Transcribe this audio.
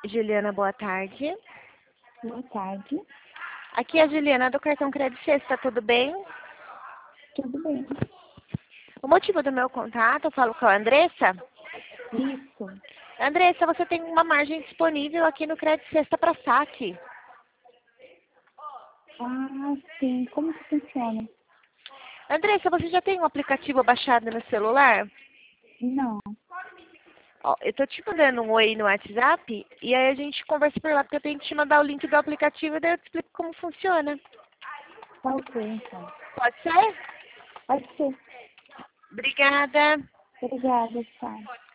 Juliana, boa tarde. Boa tarde. Aqui é a Juliana do cartão Crédito Sexta, tudo bem? Tudo bem? O motivo do meu contato, eu falo com a Andressa. Isso. Andressa, você tem uma margem disponível aqui no Crédito Sexta para saque. Ah, sim. Como que funciona? Andressa, você já tem um aplicativo baixado no celular? Não. Ó, eu tô te mandando um oi no WhatsApp e aí a gente conversa por lá, porque eu tenho que te mandar o link do aplicativo e daí eu te explico como funciona. Tá ok, então. Pode ser? Pode ser. Obrigada. Obrigada, tchau.